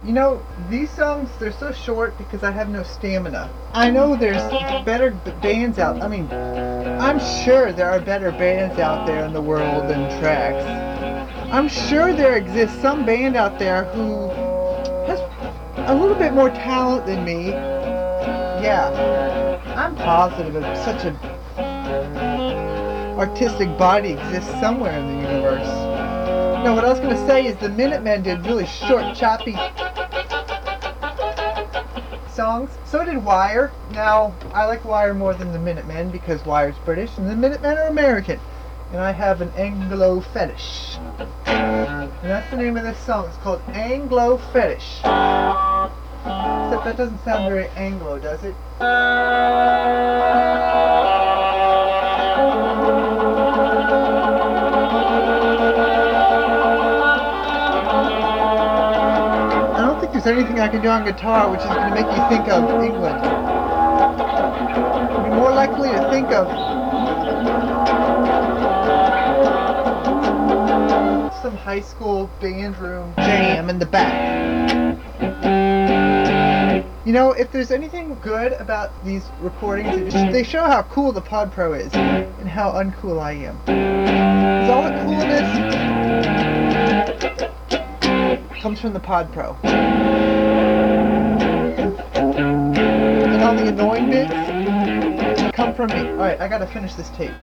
You know, these songs, they're so short because I have no stamina. I know there's better bands out. I mean, I'm sure there are better bands out there in the world than Tracks. I'm sure there exists some band out there who has a little bit more talent than me. Yeah, I'm positive that such a artistic body exists somewhere in the universe. No, what I was going to say is the Minutemen did really short, choppy songs. So did Wire. Now, I like Wire more than the Minutemen because Wire's British and the Minutemen are American. And I have an Anglo fetish. And that's the name of this song. It's called Anglo Fetish. Except that doesn't sound very Anglo, does it? I don't think there's anything I can do on guitar which is going to make you think of England. You'd be more likely to think of some high school band room jam in the back. You know, if there's anything good about these recordings, they show how cool the Pod Pro is and how uncool I am. Because all the coolness comes from the Pod Pro. And all the annoying bits come from me. Alright, I gotta finish this tape.